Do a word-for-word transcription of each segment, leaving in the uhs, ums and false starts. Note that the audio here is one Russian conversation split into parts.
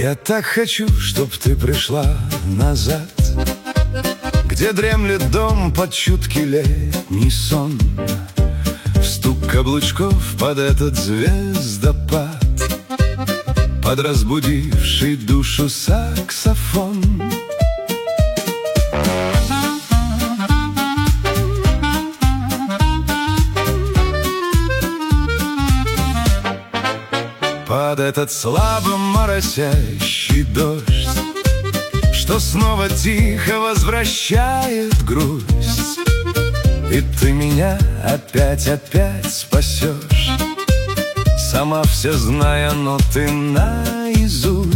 Я так хочу, чтоб ты пришла назад, где дремлет дом под чуткий летний сон, в стук каблучков под этот звездопад, под разбудивший душу саксофон. Под этот слабо моросящий дождь, что снова тихо возвращает грусть, и ты меня опять-опять спасешь, сама все зная, но ты наизусть.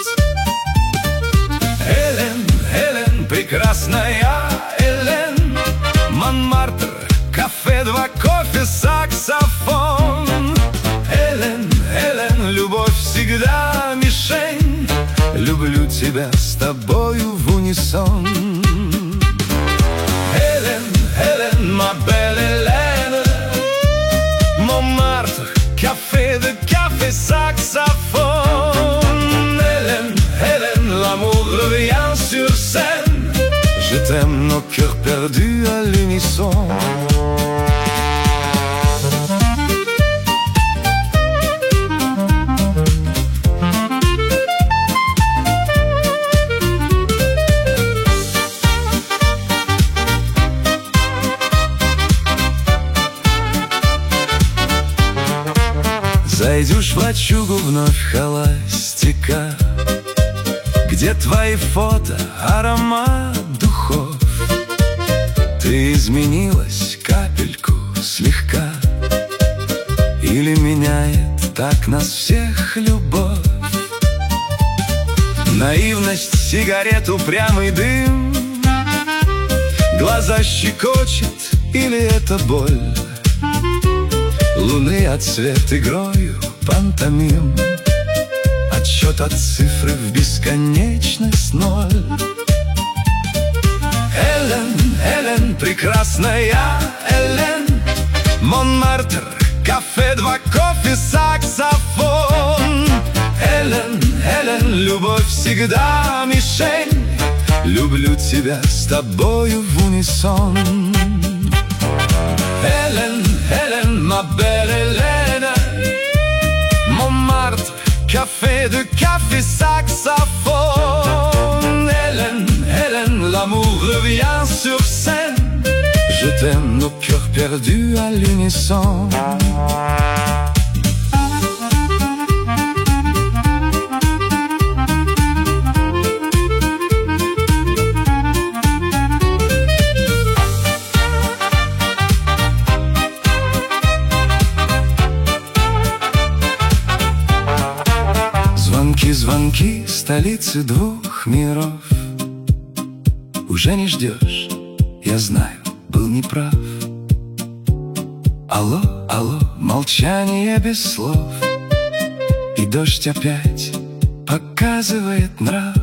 Элен, Элен, прекрасная Элен, Монмартр, кафе, два кофе, саксофон. Элен, Элен, любовь всегда мишень, люблю тебя с тобою в унисон. Элен, Элен, ma belle Hélène, Montmartre, café de café, saxophone. Hélène, Hélène, l'amour revient sur scène, je t'aime, nos cœurs perdus à l'unisson. Зайдешь в лачугу вновь холостяка, где твои фото, аромат духов. Ты изменилась капельку слегка, или меняет так нас всех любовь? Наивность, сигарет, упрямый дым, глаза щекочет, или это боль? Луны отцвет игрою пантомим, отсчет от цифры в бесконечность ноль. Элен, Элен, прекрасная Элен, Монмартр, кафе, два кофе, саксофон. Элен, Элен, любовь всегда мишень, люблю тебя с тобою в унисон. Элен, Hélène, ma belle Hélène, Montmartre, café de café, saxophone. Hélène, Hélène, l'amour revient sur scène, je t'aime, nos cœurs perdus à l'unisson. Звонки, звонки, столицы двух миров. Уже не ждешь, я знаю, был неправ. Алло, алло, молчание без слов, и дождь опять показывает нрав.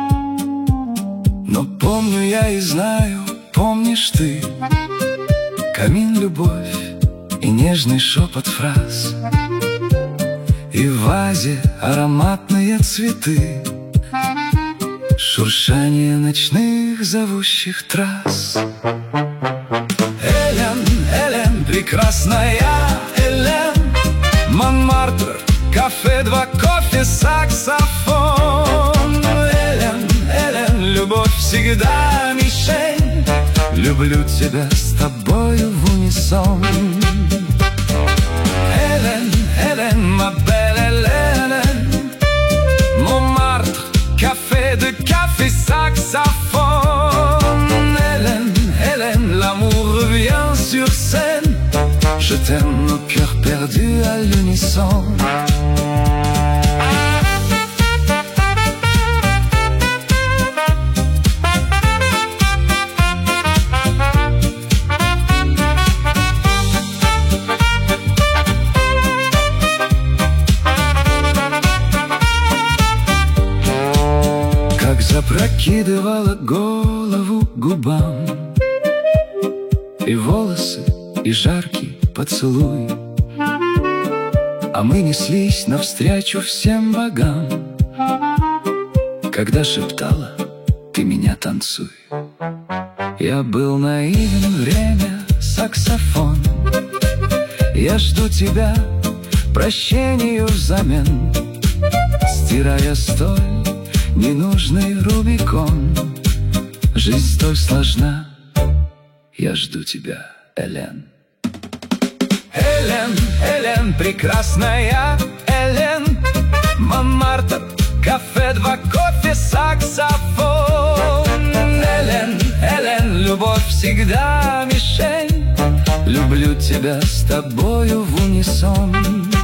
Но помню я и знаю, помнишь ты, камин, любовь и нежный шепот фраз, и в вазе ароматные цветы, шуршание ночных зовущих трасс. Элен, Элен, прекрасная Элен, Монмартр, кафе, два кофе, саксофон. Элен, Элен, любовь всегда мишень, люблю тебя с тобою в унисон. Элен, Элен, ma belle Hélène, Montmartre, café de café, saxophone. Hélène, Hélène, l'amour revient sur scène, je t'aime, nos cœurs perdus à l'unisson. Запрокидывала голову губам, и волосы, и жаркий поцелуй, а мы неслись навстречу всем богам. когда шептала: ты меня танцуй. Я был наивен, время, саксофон. Я жду тебя, прощению взамен, стирая столь ненужный рубикон. Жизнь столь сложна, я жду тебя, Элен. Элен, Элен, прекрасная Элен, Монмартр, кафе, два кофе, саксофон. Элен, Элен, любовь всегда мишень. Люблю тебя, с тобою в унисон.